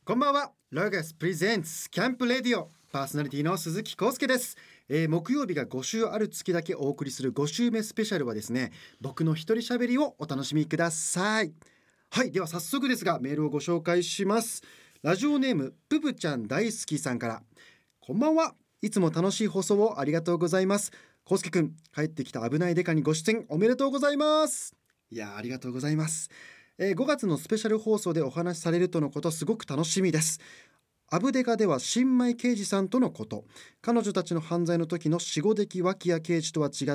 こんばんは。ラガスプレゼンツキャンプレディオパーソナリティの鈴木康介です。木曜日が5週ある月だけお送りする5週目スペシャルはですね、僕の一人喋りをお楽しみください。はい、では早速ですがメールをご紹介します。ラジオネームププちゃん大好きさんから、こんばんは。いつも楽しい放送をありがとうございます。康介くん、帰ってきた危ないデカにご出演おめでとうございます。いやありがとうございます。5月のスペシャル放送でお話しされるとのこと、すごく楽しみです。アブデカでは新米刑事さんとのこと、彼女たちの犯罪の時の死後的脇屋刑事とは違った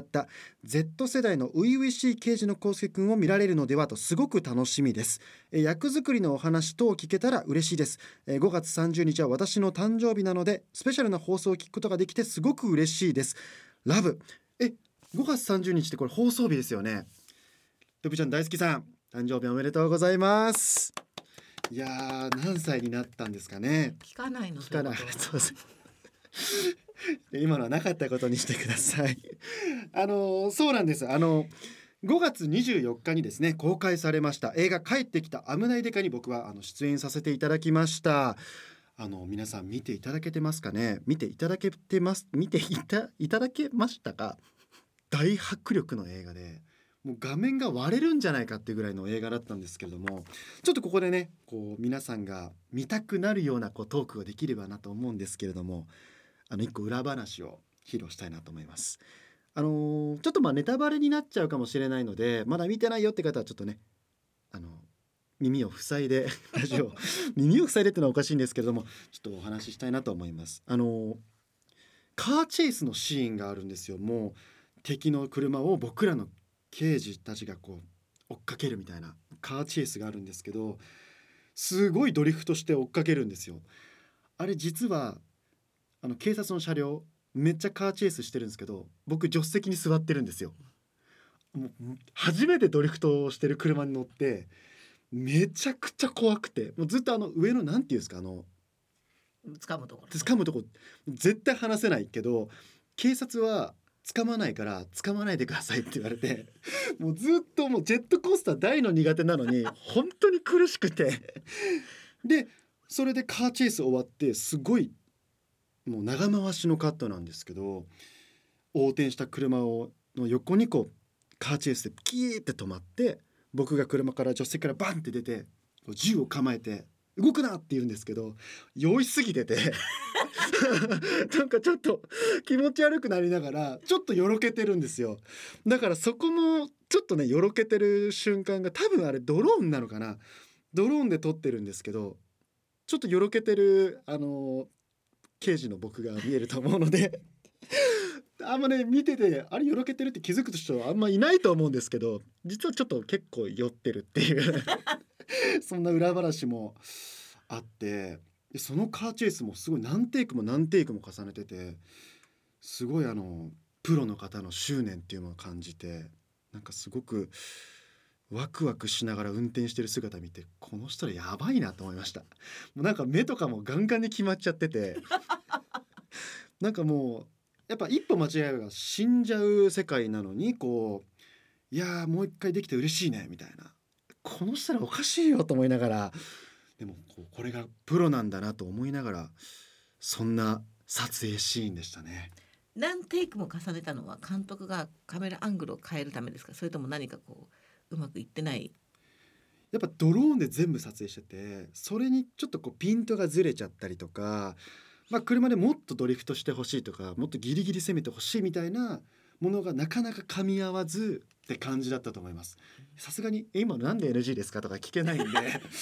Z 世代の初々しい刑事の康介くんを見られるのではとすごく楽しみです。役作りのお話等を聞けたら嬉しいです。5月30日は私の誕生日なのでスペシャルな放送を聞くことができてすごく嬉しいです。ラブ。5月30日ってこれ放送日ですよね。ププちゃん大好きさん、誕生日おめでとうございます。いやー、何歳になったんですかね。 聞かないの。 聞かない。そうです今のはなかったことにしてください。そうなんです。5月24日にですね公開されました映画帰ってきた危ないデカに僕は出演させていただきました。皆さん見ていただけてますかね。見ていただけましたか。大迫力の映画で、もう画面が割れるんじゃないかっていうぐらいの映画だったんですけれども、ちょっとここでねこう皆さんが見たくなるようなトークができればなと思うんですけれども、一個裏話を披露したいなと思います。ちょっとネタバレになっちゃうかもしれないので、まだ見てないよって方はちょっとね耳を塞いでラジオ耳を塞いでってのはおかしいんですけれども、ちょっとお話ししたいなと思います。カーチェイスのシーンがあるんですよ。もう敵の車を僕らの刑事たちがこう追っかけるみたいなカーチェイスがあるんですけど、すごいドリフトして追っかけるんですよ。あれ実は警察の車両めっちゃカーチェイスしてるんですけど、僕助手席に座ってるんですよ。もう初めてドリフトをしてる車に乗ってめちゃくちゃ怖くて、もうずっと上のなんていうんですか掴むところ絶対離せないけど、警察は掴まないから掴まないでくださいって言われてもうずっともうジェットコースター大の苦手なのに本当に苦しくてでそれでカーチェイス終わって、すごいもう長回しのカットなんですけど、横転した車の横にこうカーチェイスでキーって止まって、僕が助手席からバンって出て銃を構えて動くなって言うんですけど、酔いすぎててなんかちょっと気持ち悪くなりながらちょっとよろけてるんですよ。だからそこもちょっとねよろけてる瞬間が、多分あれドローンなのかな、ドローンで撮ってるんですけど、ちょっとよろけてる刑事の僕が見えると思うのであんまね見ててあれよろけてるって気づく人はあんまいないと思うんですけど、実はちょっと結構酔ってるっていうそんな裏話もあって、でそのカーチェイスもすごい何テイクも何テイクも重ねてて、すごいプロの方の執念っていうのを感じて、なんかすごくワクワクしながら運転してる姿見て、この人らやばいなと思いました。もうなんか目とかもガンガンに決まっちゃっててなんかもうやっぱ一歩間違えれば死んじゃう世界なのに、こういやもう一回できて嬉しいねみたいな、この人らおかしいよと思いながら、でもこれがプロなんだなと思いながら、そんな撮影シーンでしたね。 何テイクも重ねたのは監督がカメラアングルを変えるためですか、それとも何かうまくいってない。 やっぱドローンで全部撮影してて、それにちょっとピントがずれちゃったりとか、車でもっとドリフトしてほしいとか、もっとギリギリ攻めてほしいみたいなものがなかなか噛み合わずって感じだったと思います。さすがに今なんで NG ですかとか聞けないんで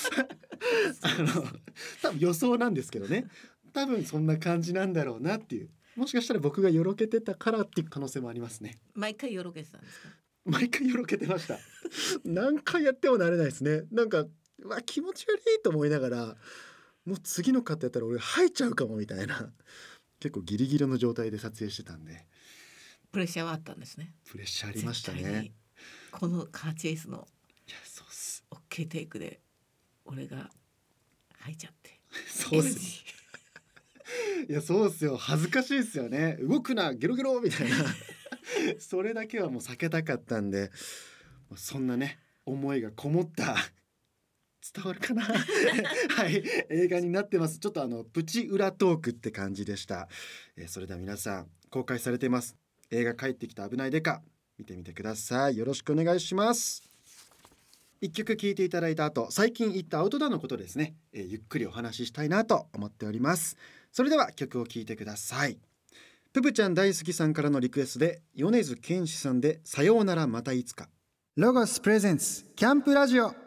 多分予想なんですけどね、多分そんな感じなんだろうなっていう、もしかしたら僕がよろけてたからっていう可能性もありますね。 毎回よろけてたんですか。 毎回よろけてました何回やっても慣れないですね。なんか気持ち悪いと思いながら、もう次のカットやったら俺吐いちゃうかもみたいな、結構ギリギリの状態で撮影してたんで、 プレッシャーはあったんですね。 プレッシャーありましたね。 このカーチェイスのいやそうっす OK テイクで俺が吐いちゃってそうっすいやそうっすよ、恥ずかしいですよね。動くなゲロゲロみたいなそれだけはもう避けたかったんで、そんなね思いがこもった伝わるかなはい映画になってます。ちょっとプチ裏トークって感じでした。それでは皆さん公開されています映画帰ってきた危ないデカ見てみてください。よろしくお願いします。一曲聴いていただいた後、最近行ったアウトドアのことですね、ゆっくりお話ししたいなと思っております。それでは曲を聴いてください。ププちゃん大好きさんからのリクエストで米津玄師さんでさようならまたいつか。ロゴスプレゼンツキャンプラジオ、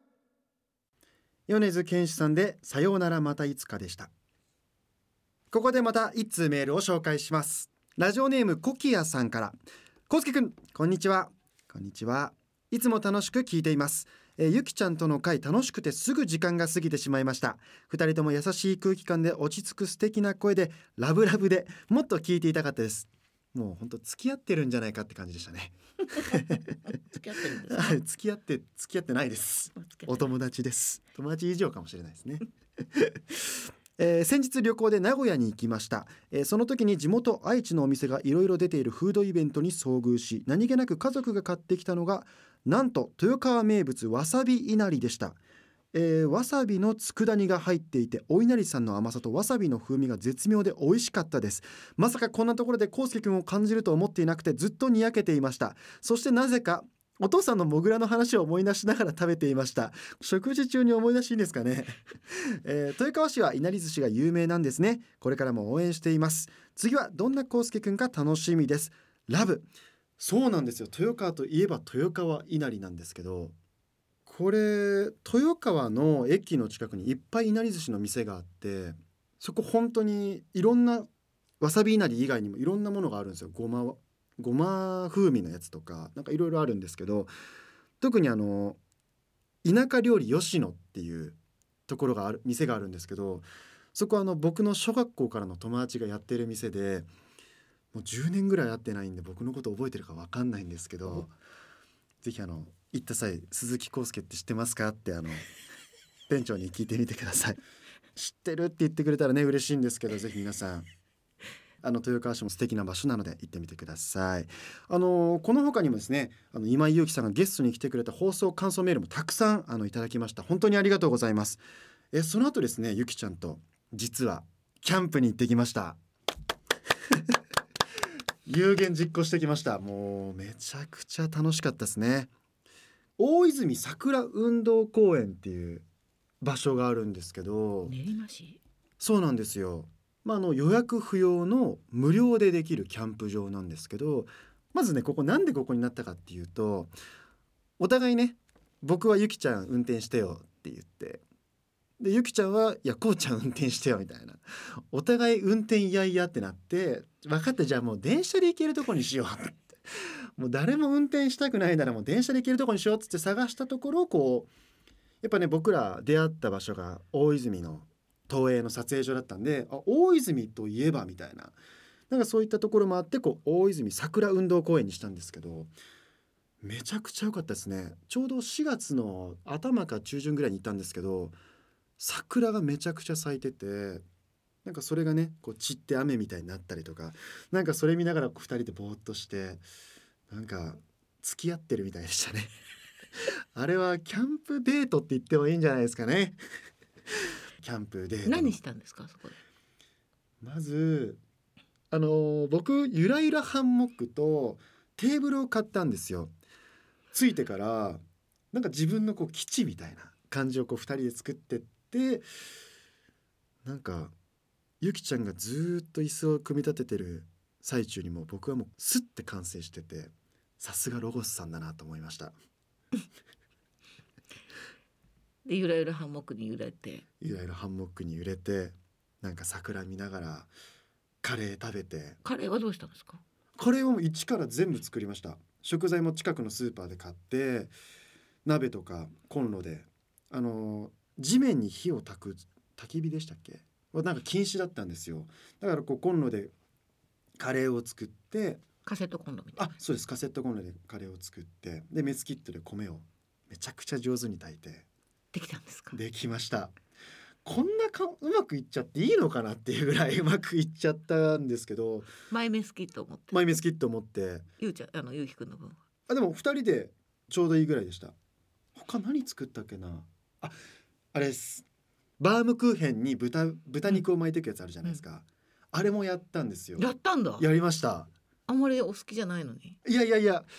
米津玄師さんでさようならまたいつかでした。ここでまた一通メールを紹介します。ラジオネームコキアさんから。コウスケくんこんにちは。こんにちは。いつも楽しく聞いています。ゆきちゃんとの会楽しくてすぐ時間が過ぎてしまいました。二人とも優しい空気感で落ち着く素敵な声でラブラブでもっと聞いていたかったです。もう本当付き合ってるんじゃないかって感じでしたね付き合ってるんですか？ 付き合ってないです。お友達です。友達以上かもしれないですね先日旅行で名古屋に行きました。その時に地元愛知のお店がいろいろ出ているフードイベントに遭遇し、何気なく家族が買ってきたのがなんと豊川名物わさびいなりでした。わさびの佃煮が入っていて、お稲荷さんの甘さとわさびの風味が絶妙で美味しかったです。まさかこんなところでコウスケ君を感じると思っていなくてずっとにやけていました。そしてなぜかお父さんのモグラの話を思い出しながら食べていました。食事中に思い出しいいんですかね豊川市はいなり寿司が有名なんですね。これからも応援しています。次はどんなコウスケくんか楽しみです。ラブ。そうなんですよ。豊川といえば豊川いなりなんですけど、これ豊川の駅の近くにいっぱいいなり寿司の店があって、そこ本当にいろんなわさびいなり以外にもいろんなものがあるんですよ。ごま風味のやつとかなんかいろいろあるんですけど、特に田舎料理吉野っていうところがある店があるんですけど、そこは僕の小学校からの友達がやってる店で、もう10年ぐらい会ってないんで僕のこと覚えてるか分かんないんですけど、ぜひ行った際鈴木康介って知ってますかって店長に聞いてみてください。知ってるって言ってくれたらね嬉しいんですけど、ぜひ皆さん豊川市も素敵な場所なので行ってみてください。この他にもですね、今井祐希さんがゲストに来てくれた放送感想メールもたくさんいただきました。本当にありがとうございます。その後ですね、ゆきちゃんと実はキャンプに行ってきました有言実行してきました。もうめちゃくちゃ楽しかったですね。大泉桜運動公園っていう場所があるんですけど、 練馬市。 そうなんですよ。予約不要の無料でできるキャンプ場なんですけど、まずねなんでここになったかっていうと、お互いね、僕はゆきちゃん運転してよって言って、でゆきちゃんはいやこうちゃん運転してよみたいな、お互い運転いやいやってなって、分かったじゃあもう電車で行けるとこにしようってもう誰も運転したくないならもう電車で行けるとこにしようっつって探したところ、やっぱね僕ら出会った場所が大泉の東映の撮影所だったんで、大泉といえばみたいな、なんかそういったところもあって大泉桜運動公園にしたんですけど、めちゃくちゃ良かったですね。ちょうど4月の頭か中旬ぐらいに行ったんですけど、桜がめちゃくちゃ咲いてて、なんかそれがね散って雨みたいになったりとか、なんかそれ見ながら2人でぼーっとして、なんか付き合ってるみたいでしたねあれはキャンプデートって言ってもいいんじゃないですかねキャンプデート。 何したんですかそこで？ まず僕ゆらゆらハンモックとテーブルを買ったんですよ。ついてからなんか自分の基地みたいな感じを2人で作ってって、なんかゆきちゃんがずっと椅子を組み立ててる最中にも僕はもうスッて完成してて、さすがロゴスさんだなと思いましたでゆらゆらハンモックに揺れて、 ゆらゆらハンモックに揺れて、なんか桜見ながらカレー食べて。 カレーはどうしたんですか？ カレーを一から全部作りました。食材も近くのスーパーで買って、鍋とかコンロで地面に火を焚く焚き火でしたっけはなんか禁止だったんですよ。だからコンロでカレーを作って、 カセットコンロみたいな。 そうです、カセットコンロでカレーを作って、でメスキットで米をめちゃくちゃ上手に炊いてできたんですか？ できました。こんなうまくいっちゃっていいのかなっていうぐらいうまくいっちゃったんですけど、 マイメスキットを持って、 マイメスキットを持って、 ゆうちゃんゆうきくんの分はでも2人でちょうどいいぐらいでした。他何作ったっけな。 あれです、バームクーヘンに豚肉を巻いていくやつあるじゃないですか、あれもやったんですよ。 やったんだ。 やりました。 あんまりお好きじゃないのに。 いや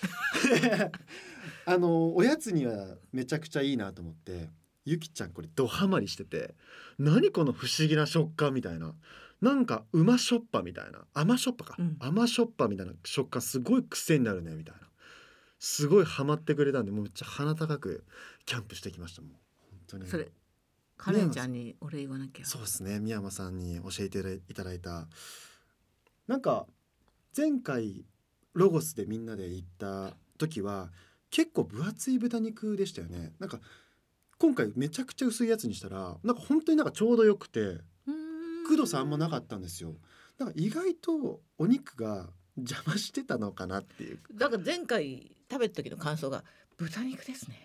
おやつにはめちゃくちゃいいなと思って、ゆきちゃんこれドハマりしてて、何この不思議な食感みたいな、なんかうましょっぱみたいな、甘しょっぱか、甘しょっぱみたいな食感すごい癖になるねみたいな、すごいハマってくれたんで、もうめっちゃ鼻高くキャンプしてきました。もう本当にそれカレンちゃんにお礼言わなきゃ。 そうですね、宮山さんに教えていただいた。なんか前回ロゴスでみんなで行った時は結構分厚い豚肉でしたよね。なんか今回めちゃくちゃ薄いやつにしたら、なんか本当になんかちょうどよくて、くどさあんまなかったんですよ。だから意外とお肉が邪魔してたのかなっていう。 だから前回食べた時の感想が豚肉ですね。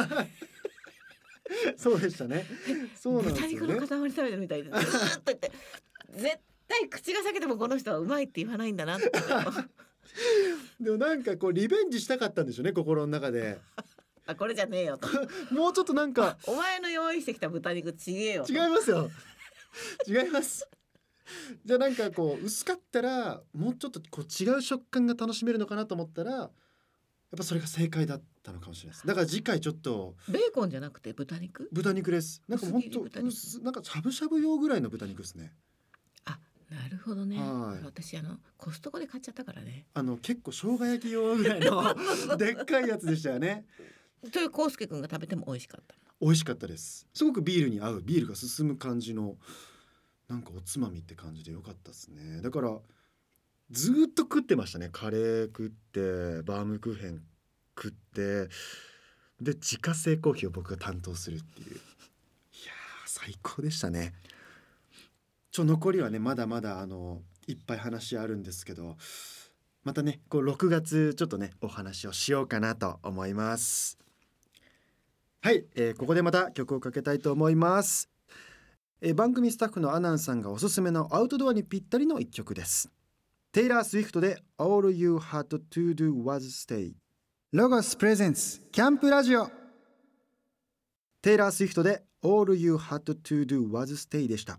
そうでしたね。そうなんですよね。 豚肉の塊食べてるみたいでずっと言って、絶対口が裂けてもこの人はうまいって言わないんだなって。 でもなんかこうリベンジしたかったんでしょうね、心の中で。 あ、これじゃねえよと。 もうちょっとなんかお前の用意してきた豚肉ちげえよと。 違いますよ。違います。じゃあなんかこう薄かったらもうちょっとこう違う食感が楽しめるのかなと思ったら、やっぱそれが正解だったのかもしれないです。だから次回ちょっとベーコンじゃなくて豚肉です。なんか本当なんかしゃぶしゃぶ用ぐらいの豚肉ですね。 あ、なるほどね。 はい、 私コストコで買っちゃったからね。 結構生姜焼き用ぐらいのでっかいやつでしたよね。 それ康介くんが食べても美味しかった。 美味しかったです。すごくビールに合う、ビールが進む感じのなんかおつまみって感じで良かったですね。だからずっと食ってましたね。カレー食ってバームクーヘン食ってで自家製コーヒーを僕が担当するっていう、いや最高でしたね。残りはねまだまだいっぱい話あるんですけど、またねこう6月ちょっとねお話をしようかなと思います。はい、ここでまた曲をかけたいと思います。番組スタッフのアナンさんがおすすめのアウトドアにぴったりの一曲です。テイラー・スウィフトで All You Had to Do Was Stay。 ロゴスプレゼンツキャンプラジオ。テイラー・スウィフトで All You Had to Do Was Stay でした。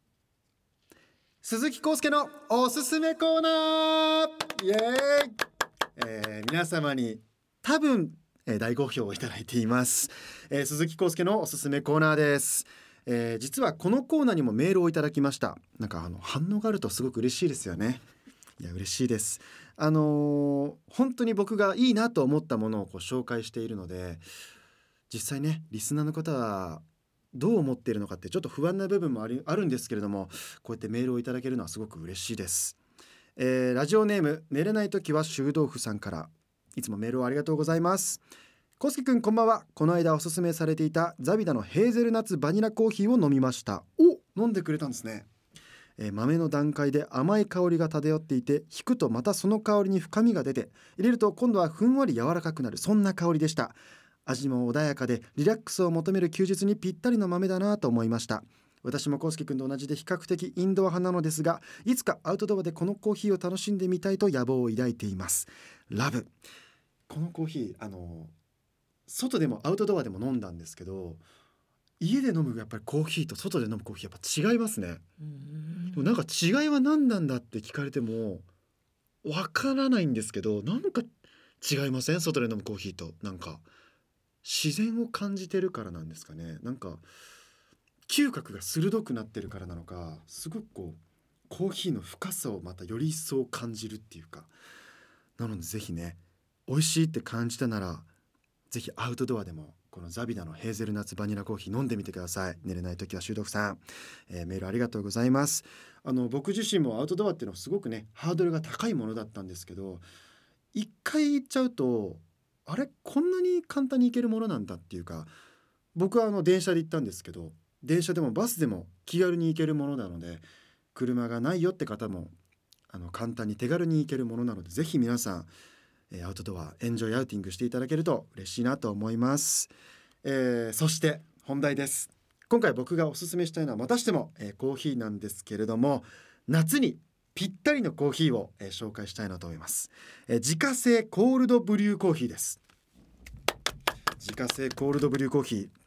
鈴木康介のおすすめコーナー、イエーイ。皆様に多分、大好評をいただいています。鈴木康介のおすすめコーナーです。実はこのコーナーにもメールをいただきました。なんか反応があるとすごく嬉しいですよね。いや嬉しいです。本当に僕がいいなと思ったものをこう紹介しているので、実際ねリスナーの方はどう思っているのかってちょっと不安な部分もあるんですけれども、こうやってメールをいただけるのはすごく嬉しいです。ラジオネーム寝れない時は臭豆腐さんから、いつもメールをありがとうございます。コスケくんこんばんは。この間おすすめされていたザビダのヘーゼルナッツバニラコーヒーを飲みました。飲んでくれたんですね。豆の段階で甘い香りが漂っていて、引くとまたその香りに深みが出て、入れると今度はふんわり柔らかくなる、そんな香りでした。味も穏やかでリラックスを求める休日にぴったりの豆だなと思いました。私もコウスケくんと同じで比較的インドア派なのですが、いつかアウトドアでこのコーヒーを楽しんでみたいと野望を抱いています。ラブ。このコーヒー外でもアウトドアでも飲んだんですけど、家で飲むやっぱりコーヒーと外で飲むコーヒーやっぱ違いますね。でもなんか違いは何なんだって聞かれてもわからないんですけど、なんか違いません？外で飲むコーヒーと。なんか自然を感じてるからなんですかね。なんか嗅覚が鋭くなってるからなのか、すごくこうコーヒーの深さをまたより一層感じるっていうか。なのでぜひね美味しいって感じたなら、ぜひアウトドアでもこのザビダのヘーゼルナッツバニラコーヒー飲んでみてください。寝れない時は臭豆腐さん、メールありがとうございます。僕自身もアウトドアっていうのはすごくねハードルが高いものだったんですけど、一回行っちゃうとあれこんなに簡単に行けるものなんだっていうか、僕は電車で行ったんですけど、電車でもバスでも気軽に行けるものなので、車がないよって方も簡単に手軽に行けるものなので、ぜひ皆さんアウトドアエンジョイアウティングしていただけると嬉しいなと思います。そして本題です。今回僕がおすすめしたいのはまたしても、コーヒーなんですけれども、夏にぴったりのコーヒーを、紹介したいなと思います。自家製コールドブリューコーヒーです。自家製コールドブリューコーヒー、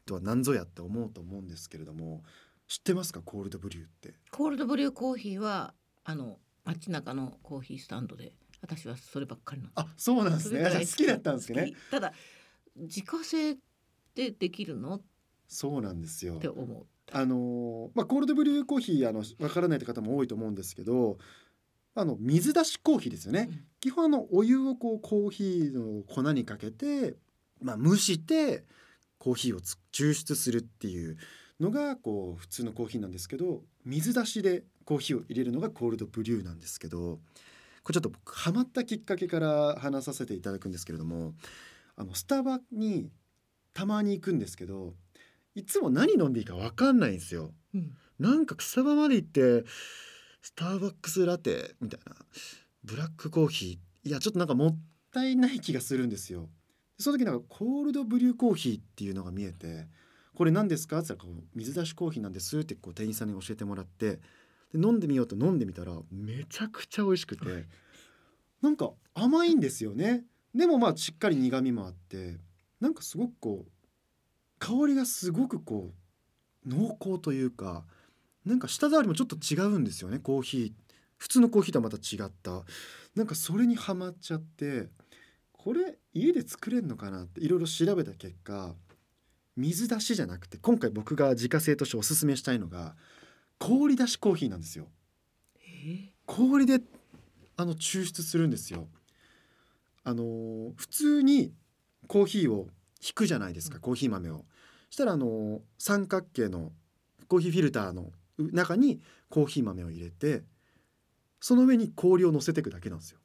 とは何ぞやって思うと思うんですけれども、知ってますかコールドブリューって。 コールドブリューコーヒーは街中のコーヒースタンドで私はそればっかりなんです。 あ、そうなんですね。 それぐらい好きだったんですね。 好き。ただ自家製でできるのっそうなんですよ。 て思う。 コールドブリューコーヒーわからないって方も多いと思うんですけど、水出しコーヒーですよね。基本お湯をコーヒーの粉にかけて、蒸してコーヒーを抽出するっていうのが普通のコーヒーなんですけど、水出しでコーヒーを入れるのがコールドブリューなんですけど、これちょっと僕ハマったきっかけから話させていただくんですけれども、スタバにたまに行くんですけど、いつも何飲んでいいか分かんないんですよ。なんかスタバまで行ってスターバックスラテみたいなブラックコーヒー、いやちょっとなんかもったいない気がするんですよ。その時なんかコールドブリューコーヒーっていうのが見えて、これ何ですかって言ったら水出しコーヒーなんですって店員さんに教えてもらって、で飲んでみようと飲んでみたらめちゃくちゃ美味しくて、なんか甘いんですよね。でもしっかり苦味もあって、なんかすごく香りがすごく濃厚というか、なんか舌触りもちょっと違うんですよね。コーヒー普通のコーヒーとはまた違った、なんかそれにハマっちゃって、これ家で作れるのかなっていろいろ調べた結果、水出しじゃなくて今回僕が自家製としておすすめしたいのが氷出しコーヒーなんですよ。氷で抽出するんですよ。普通にコーヒーをひくじゃないですか、コーヒー豆を。したら三角形のコーヒーフィルターの中にコーヒー豆を入れて、その上に氷を乗せていくだけなんですよ。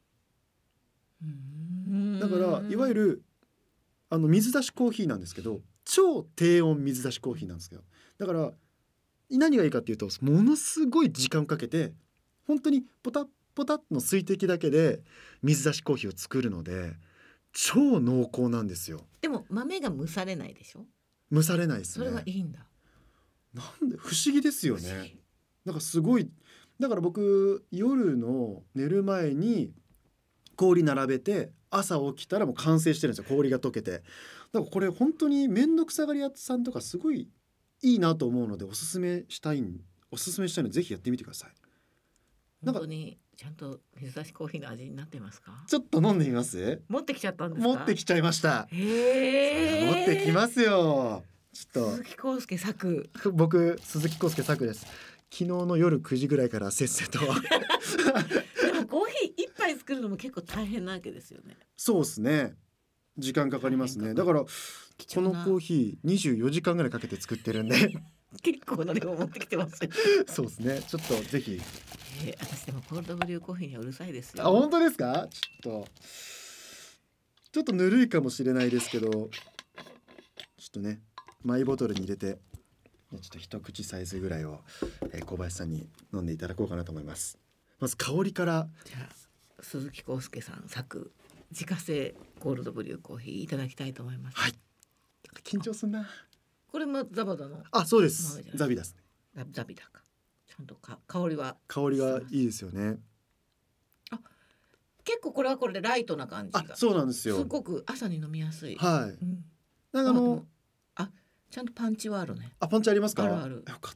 だからいわゆる水出しコーヒーなんですけど、超低温水出しコーヒーなんですけど、だから何がいいかっていうと、ものすごい時間をかけて本当にポタッポタッの水滴だけで水出しコーヒーを作るので超濃厚なんですよ。 でも豆が蒸されないでしょ。 蒸されないですね。 それはいいんだ。 なんで不思議ですよね。なんかすごい、だから僕夜の寝る前に氷並べて朝起きたらもう完成してるんですよ、氷が溶けて。だからこれ本当に面倒くさがり屋さんとかすごいいいなと思うのでおすすめしたいのでぜひやってみてください。 本当にちゃんと水出しコーヒーの味になってますか。 ちょっと飲んでみます。 持ってきちゃったんですか。 持ってきちゃいました。 へ持ってきますよ。ちょっ鈴木康介作。 と僕鈴木康介作です。昨日の夜9時ぐらいからせっせとでもコーヒー一杯作るのも結構大変なわけですよね。 そうですね、時間かかりますね。だからこのコーヒー24時間ぐらいかけて作ってるんで結構な量持ってきてますよそうですね、ちょっとぜひ。 私でもコールドブリューコーヒーにはうるさいですよ。 あ、本当ですか。ちょっとぬるいかもしれないですけど、ちょっとねマイボトルに入れてちょっと一口サイズぐらいを、小林さんに飲んでいただこうかなと思います。まず香りから。 じゃあ鈴木康介さん作自家製コールドブリューコーヒーいただきたいと思います。 はい。緊張すんな。 これもザバダの。 あ、そうです。ザビですね。ザビダか。ちゃんと香りは。 香りがいいですよね。 あ、結構これはこれでライトな感じが。 そうなんですよ。 すごく朝に飲みやすい。 はい。 なんかちゃんとパンチはあるね。 パンチありますか。 あるある。 よかった。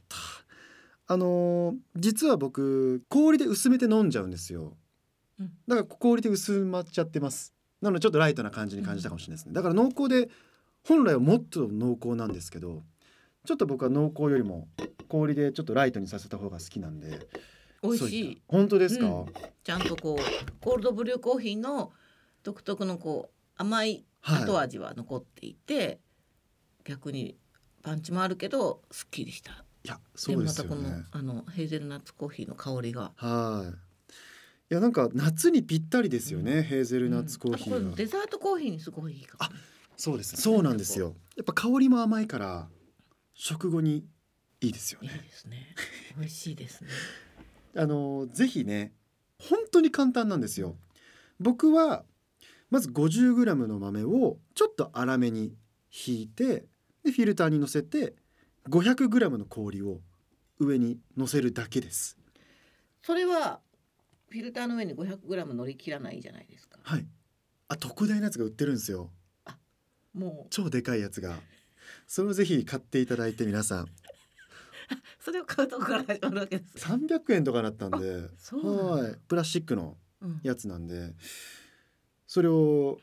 実は僕氷で薄めて飲んじゃうんですよ。だから氷で薄まっちゃってます。なのでちょっとライトな感じに感じたかもしれないですね。だから濃厚で本来はもっと濃厚なんですけど、ちょっと僕は濃厚よりも氷でちょっとライトにさせた方が好きなんで。 美味しい。 本当ですか。 ちゃんとコールドブリューコーヒーの独特の甘い後味は残っていて、逆にパンチもあるけどすっきりした。 いや、そうですよね。 でまたこのヘーゼルナッツコーヒーの香りが。 いやなんか夏にぴったりですよね、ヘーゼルナッツコーヒーは。 デザートコーヒーにすごいいいかも、ね。 そうです。そうなんですよ。やっぱ香りも甘いから食後にいいですよね。 いいですね。美味しいですね。 ぜひね、本当に簡単なんですよ。僕はまず 50g の豆をちょっと粗めにひいて、でフィルターにのせて 500g の氷を上にのせるだけです。 それはフィルターの上に 500g 乗り切らないじゃないですか。 はい。特大のやつが売ってるんですよ。 もう超でかいやつが。 それをぜひ買っていただいて皆さんそれを買うとこから始まるわけです。 300円とかだったんで、 そうはい、プラスチックのうんやつなんで、それを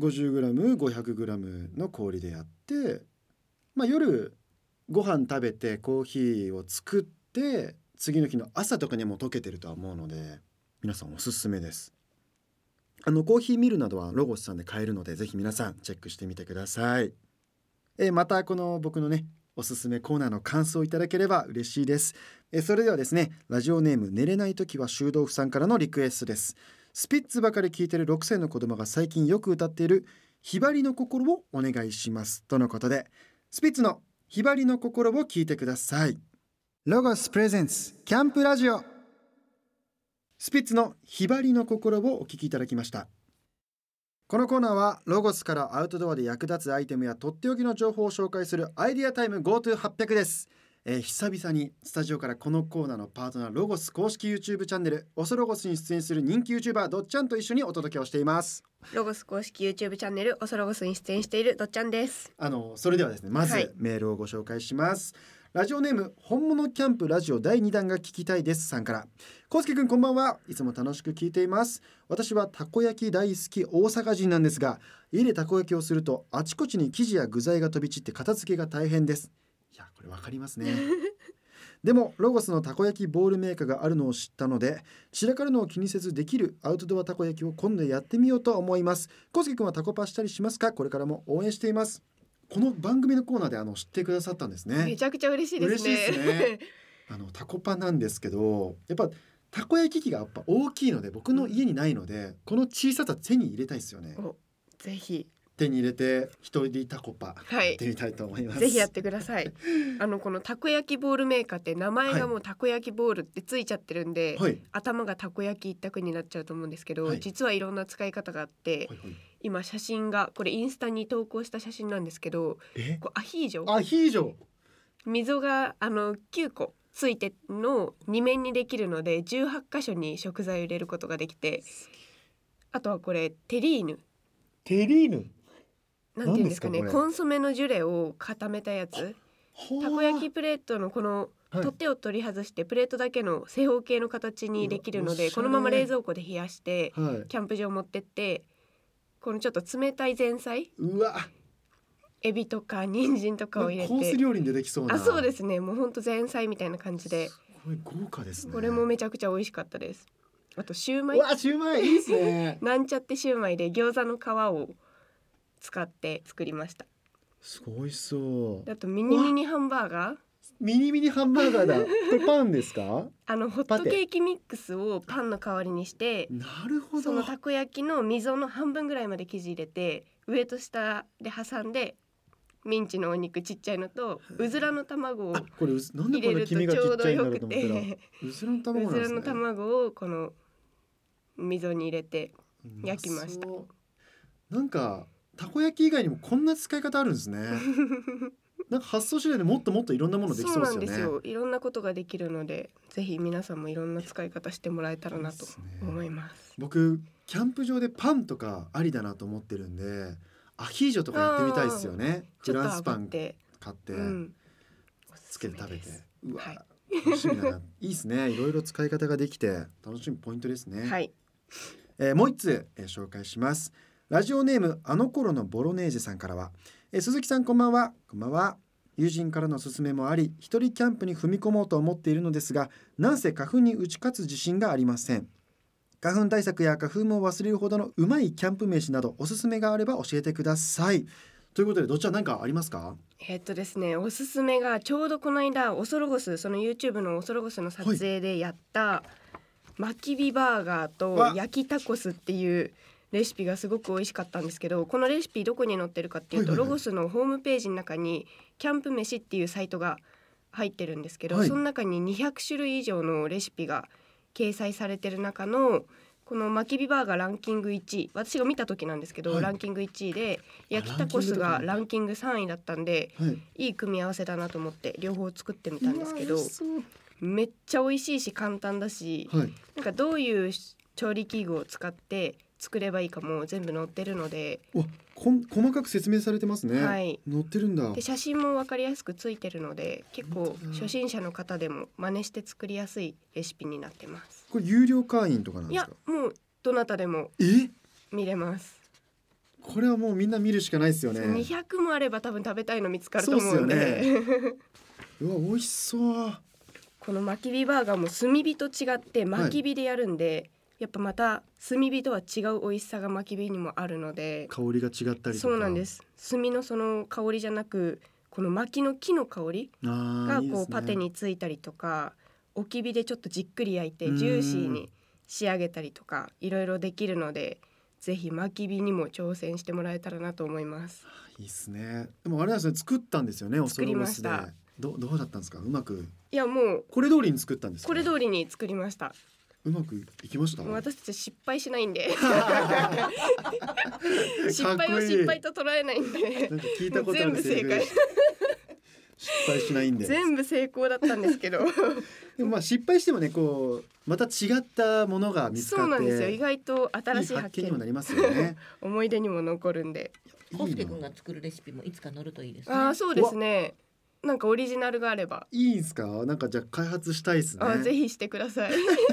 50g、500g の氷でやって、夜ご飯食べてコーヒーを作って次の日の朝とかにはもう溶けてるとは思うので、皆さんおすすめです。コーヒーミルなどはロゴスさんで買えるので、ぜひ皆さんチェックしてみてください。またこの僕のねおすすめコーナーの感想をいただければ嬉しいです。それではですね、ラジオネーム寝れない時は修道府さんからのリクエストです。スピッツばかり聴いている6歳の子供が最近よく歌っているひばりの心をお願いしますとのことで、スピッツのひばりの心を聴いてください。ロゴスプレゼンツキャンプラジオ、スピッツのひばりの心をお聴きいただきました。このコーナーはロゴスからアウトドアで役立つアイテムやとっておきの情報を紹介するアイディアタイム GoTo800 です。久々にスタジオからこのコーナーのパートナーロゴス公式 YouTube チャンネルオソロゴスに出演する人気 YouTuber どっちゃんと一緒にお届けをしています。 ロゴス公式 YouTube チャンネルオソロゴスに出演しているどっちゃんです。 それではですね、まずメールをご紹介します。ラジオネーム本物キャンプラジオ第2弾が聞きたいですさんから、コウスケくんこんばんは、いつも楽しく聞いています。私はたこ焼き大好き大阪人なんですが、家でたこ焼きをするとあちこちに生地や具材が飛び散って片付けが大変です。いやこれわかりますねでもロゴスのたこ焼きボールメーカーがあるのを知ったので、散らかるのを気にせずできるアウトドアたこ焼きを今度やってみようと思います。コウスケくんはたこパしたりしますか？これからも応援しています。この番組のコーナーで知ってくださったんですね。 めちゃくちゃ嬉しいですね。 嬉しいですねタコパなんですけど、やっぱたこ焼き器がやっぱ大きいので僕の家にないので、この小ささ手に入れたいですよね。 ぜひ手に入れて一人でタコパはいやってみたいと思います。 ぜひやってくださいこのたこ焼きボールメーカーって名前がもうたこ焼きボールってついちゃってるんで、 はい頭がたこ焼き一択になっちゃうと思うんですけど、 はい実はいろんな使い方があって、 はいはい、 今写真がこれインスタに投稿した写真なんですけど、こうアヒージョアヒージョ溝が9個ついての2面にできるので18箇所に食材を入れることができて、あとはこれテリーヌなんていうんですかね、 何ですかこれコンソメのジュレを固めたやつ。たこ焼きプレートのこのはい取っ手を取り外してプレートだけの正方形の形にできるので、 うわおしゃれこのまま冷蔵庫で冷やしてはい、 キャンプ場持ってって、このちょっと冷たい前菜、 うわエビとか人参とかを入れコースて、 料理に出てきそうな。 そうですね、もうほんと前菜みたいな感じで、 これ豪華ですね。 これもめちゃくちゃ美味しかったです。あとシューマイ、 うわシューマイいいですねなんちゃってシューマイで餃子の皮を使って作りました。 すごい美味しそう。 あとミニハンバーガー、 ミニハンバーガーだこれパンですか？ ホットケーキミックスをパンの代わりにして、 なるほど。 そのたこ焼きの溝の半分ぐらいまで生地入れて上と下で挟んで、ミンチのお肉ちっちゃいのとうずらの卵をこれなんでこんな黄身がちっちゃいんだろうと思ったらうずらの卵なんですね。 うずらの卵をこの溝に入れて焼きました。 うまそうなんかたこ焼き以外にもこんな使い方あるんですねなんか発想次第でもっともっといろんなものできそうですよね。 そうなんですよ、いろんなことができるので、ぜひ皆さんもいろんな使い方してもらえたらなと思います。 僕キャンプ場でパンとかありだなと思ってるんで、アヒージョとかやってみたいですよね。フランスパン買ってつけて食べて、うわ、楽しみだな。いいですね。いろいろ使い方ができて楽しむポイントですね。 はい、 もう一つ、紹介します。ラジオネームあの頃のボロネーゼさんからは、鈴木さんこんばんは。こんばんは。友人からの勧めもあり一人キャンプに踏み込もうと思っているのですが、なんせ花粉に打ち勝つ自信がありません。花粉対策や花粉も忘れるほどのうまいキャンプ飯などおすすめがあれば教えてください。ということでどちら何かありますか？ ですね、おすすめがちょうどこの間オソロゴス、その YouTube のオソロゴスの撮影でやった、マキビバーガーと焼きタコスっていうレシピがすごく美味しかったんですけど、このレシピどこに載ってるかっていうと、ロゴスのホームページの中にキャンプ飯っていうサイトが入ってるんですけど、その中に200種類以上のレシピが掲載されてる中のこのマキビバーガーランキング1位、私が見た時なんですけど、ランキング1位で焼きタコスがランキング3位だったんで、いい組み合わせだなと思って両方作ってみたんですけど、めっちゃ美味しいし簡単だし、なんかどういう調理器具を使って作ればいいかも全部載ってるので、 細かく説明されてますね。 はい、 載ってるんだ。 で写真も分かりやすくついてるので結構本当だ初心者の方でも真似して作りやすいレシピになってます。 これ有料会員とかなんいですか？ やもうどなたでも見れます。 これはもうみんな見るしかないですよね。 200もあれば多分食べたいの見つかると思うんで。 うわ美味しそう。 この巻き火バーガーも炭火と違って巻き火でやるんで、やっぱまた炭火とは違う美味しさが巻き火にもあるので、 香りが違ったりとか。 そうなんです。炭のその香りじゃなくこの薪の木の香りがこうパテについたりとか、置き火でちょっとじっくり焼いてジューシーに仕上げたりとかいろいろできるので、ぜひ巻き火にも挑戦してもらえたらなと思います。 いいですね。でもあれなんですね、作ったんですよね。 作りました。 どうだったんですか？うまく。 いやもうこれ通りに作ったんですか？ これ通りに作りました。 うまくいきました？ 私たち失敗しないんで失敗を失敗と捉えないんで、 なんか聞いたことある全部正解失敗しないんで全部成功だったんですけどでもまあ失敗してもね、こうまた違ったものが見つかって、 そうなんですよ。意外と新しい発見にもなりますよね思い出にも残るんで。 コウスケ君が作るレシピもいつか載るといいですね。 あ、そうですね。なんかオリジナルがあればいいんすか？なんかじゃあ開発したいですね。 ぜひしてください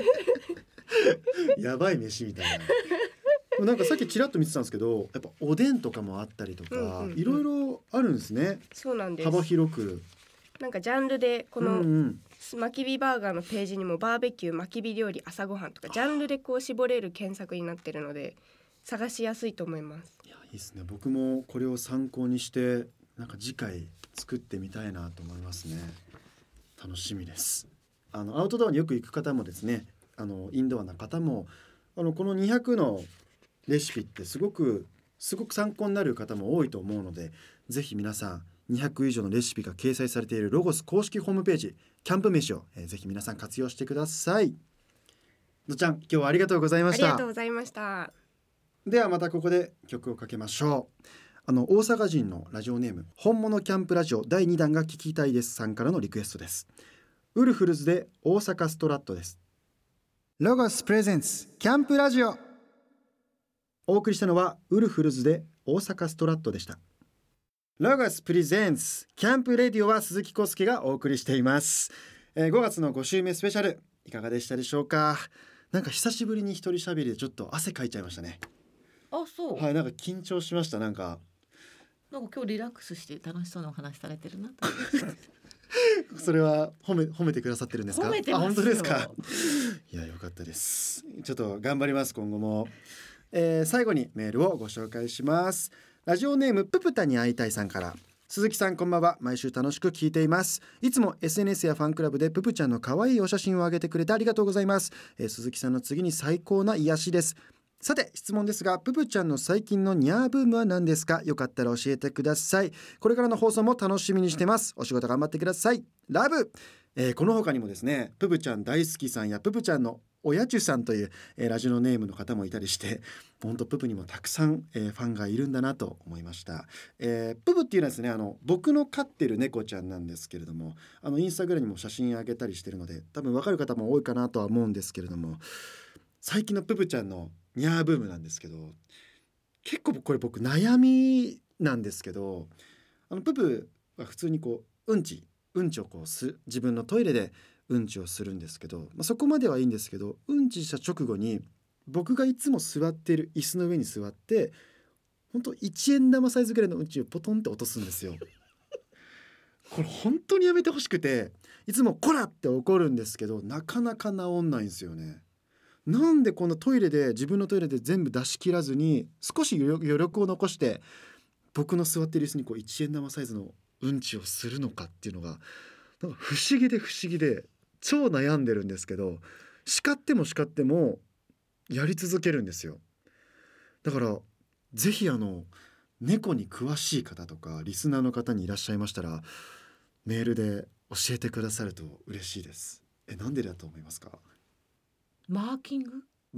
やばい飯みたいななんかさっきちらっと見てたんですけど、やっぱおでんとかもあったりとか、いろいろあるんですね。 そうなんです。 幅広くなんかジャンルでこの巻き火バーガーのページにもバーベキュー、巻き火料理、朝ごはんとかジャンルでこう絞れる検索になってるので探しやすいと思います。 いや、いいですね。僕もこれを参考にしてなんか次回作ってみたいなと思いますね。楽しみです。アウトドアによく行く方もですね、インドアな方もこの200のレシピってすごく参考になる方も多いと思うので、ぜひ皆さん200以上のレシピが掲載されているロゴス公式ホームページキャンプ飯を、ぜひ皆さん活用してください。のちゃん、今日はありがとうございました。 ありがとうございました。 ではまたここで曲をかけましょう。大阪人のラジオネーム本物キャンプラジオ第2弾が聞きたいですさんからのリクエストです。ウルフルズで大阪ストラットです。ロゴスプレゼンツキャンプラジオ、お送りしたのはウルフルズで大阪ストラットでした。ロゴスプレゼンツキャンプレディオは鈴木康介がお送りしています。5月の5週目スペシャルいかがでしたでしょうか？なんか久しぶりに一人喋りでちょっと汗かいちゃいましたね。 あ、そう。 はい、なんか緊張しました。なんか今日リラックスして楽しそうなお話されてるなそれは褒めてくださってるんですか？ 褒めてますよ。 本当ですか？いや、よかったです。ちょっと頑張ります、今後も。最後にメールをご紹介します。ラジオネームププタに会いたいさんから。鈴木さんこんばんは。毎週楽しく聞いています。いつも SNS やファンクラブでププちゃんの可愛いお写真を上げてくれてありがとうございます。鈴木さんの次に最高な癒しです。さて質問ですが、ププちゃんの最近のニャーブームは何ですか？よかったら教えてください。これからの放送も楽しみにしてます。お仕事頑張ってください。ラブ。この他にもですね、ププちゃん大好きさんやププちゃんのおやちゅさんという、ラジオネームの方もいたりして、本当ププにもたくさん、ファンがいるんだなと思いました。ププっていうのはですね、僕の飼ってる猫ちゃんなんですけれども、インスタグラムにも写真あげたりしてるので多分わかる方も多いかなとは思うんですけれども、最近のププちゃんのニャーブームなんですけど、結構これ僕悩みなんですけど、ププは普通にこううんちをこう自分のトイレでうんちをするんですけど、そこまではいいんですけど、うんちした直後に僕がいつも座っている椅子の上に座って本当1円玉サイズぐらいのうんちをポトンって落とすんですよ。これ本当にやめてほしくて、いつもコラって怒るんですけどなかなか治んないんですよね。なんでこんな自分のトイレで全部出し切らずに少し余力を残して僕の座っている椅子にこう1円玉サイズのうんちをするのかっていうのがなんか不思議で超悩んでるんですけど、叱ってもやり続けるんですよ。だからぜひ猫に詳しい方とかリスナーの方にいらっしゃいましたらメールで教えてくださると嬉しいです。なんでだと思いますか？ マーキング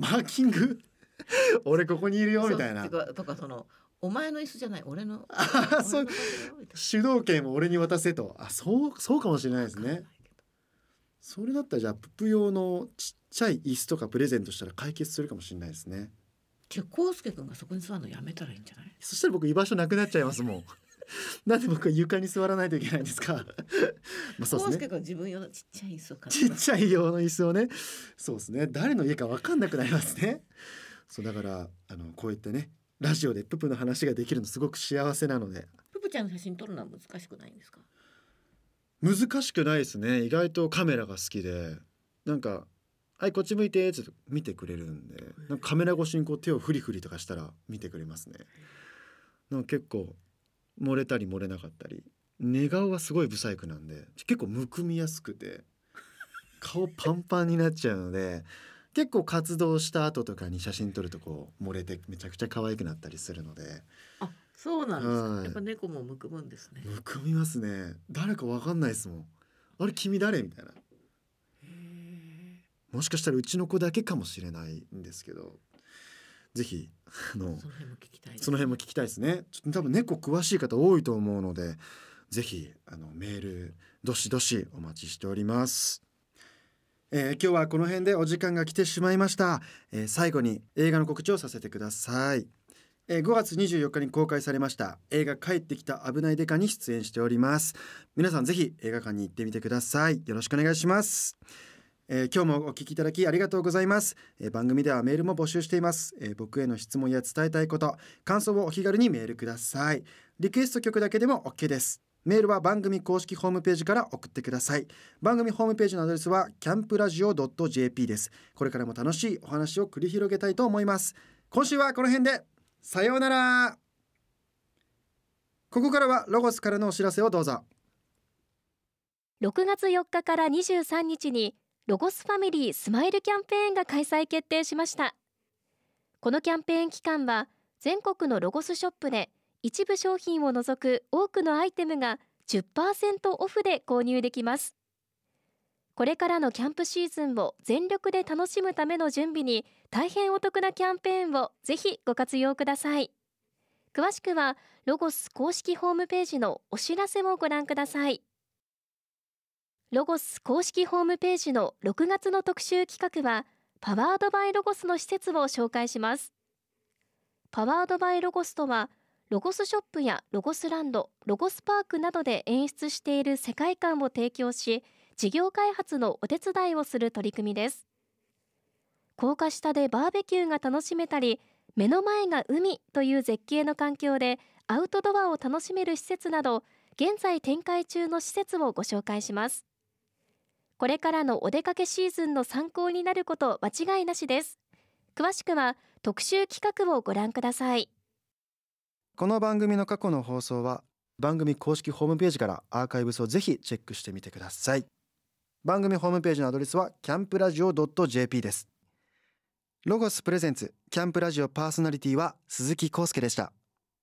俺ここにいるよみたいなとかお前の椅子じゃない俺のそう主導権を俺に渡せと。そうかもしれないですね。それだったらじゃあププ用のちっちゃい椅子とかプレゼントしたら解決するかもしれないですね。 じゃあ康介くんがそこに座るのやめたらいいんじゃない？ そしたら僕居場所なくなっちゃいますもんなんで僕は床に座らないといけないんですかまあそうですね、 康介くんは自分用のちっちゃい椅子を買ちっちゃい用の椅子をね、そうですね、誰の家か分かんなくなりますね。そうだからこういってねラジオでププの話ができるのすごく幸せなので。 ププちゃんの写真撮るのは難しくないんですか？ 難しくないですね。意外とカメラが好きで、なんかはいこっち向いてって見てくれるんで、なんかカメラ越しにこう手をフリフリとかしたら見てくれますね。なんか結構漏れたり漏れなかったり、寝顔がすごいブサイクなんで結構むくみやすくて顔パンパンになっちゃうので、結構活動した後とかに写真撮るとこう漏れてめちゃくちゃ可愛くなったりするので。 あ、そうなんですか。 はいやっぱ猫もむくむんですね。 むくみますね。誰かわかんないですもん。あれ君誰みたいな。もしかしたらうちの子だけかもしれないんですけど、ぜひその辺も聞きたいです。 その辺も聞きたいですね。ちょっと多分猫詳しい方多いと思うので、ぜひメールどしどしお待ちしております。今日はこの辺でお時間が来てしまいました。最後に映画の告知をさせてください。5月24日に公開されました映画帰ってきた危ないデカに出演しております。皆さんぜひ映画館に行ってみてください。よろしくお願いします。今日もお聞きいただきありがとうございます。番組ではメールも募集しています。僕への質問や伝えたいこと、感想をお気軽にメールください。リクエスト曲だけでも OK です。メールは番組公式ホームページから送ってください。番組ホームページのアドレスはキャンプラジオ .jp です。これからも楽しいお話を繰り広げたいと思います。今週はこの辺でさようなら。ここからはロゴスからのお知らせをどうぞ。 6月4日から23日にロゴスファミリースマイルキャンペーンが開催決定しました。このキャンペーン期間は全国のロゴスショップで一部商品を除く多くのアイテムが 10% オフで購入できます。これからのキャンプシーズンを全力で楽しむための準備に大変お得なキャンペーンをぜひご活用ください。詳しくはロゴス公式ホームページのお知らせをご覧ください。ロゴス公式ホームページの6月の特集企画はパワードバイロゴスの施設を紹介します。パワードバイロゴスとはロゴスショップやロゴスランド、ロゴスパークなどで演出している世界観を提供し、事業開発のお手伝いをする取り組みです。高架下でバーベキューが楽しめたり、目の前が海という絶景の環境でアウトドアを楽しめる施設など、現在展開中の施設をご紹介します。これからのお出かけシーズンの参考になること間違いなしです。詳しくは特集企画をご覧ください。 この番組の過去の放送は番組公式ホームページからアーカイブスをぜひチェックしてみてください。番組ホームページのアドレスはキャンプラジオ .jp です。ロゴスプレゼンツキャンプラジオパーソナリティは鈴木康介でした。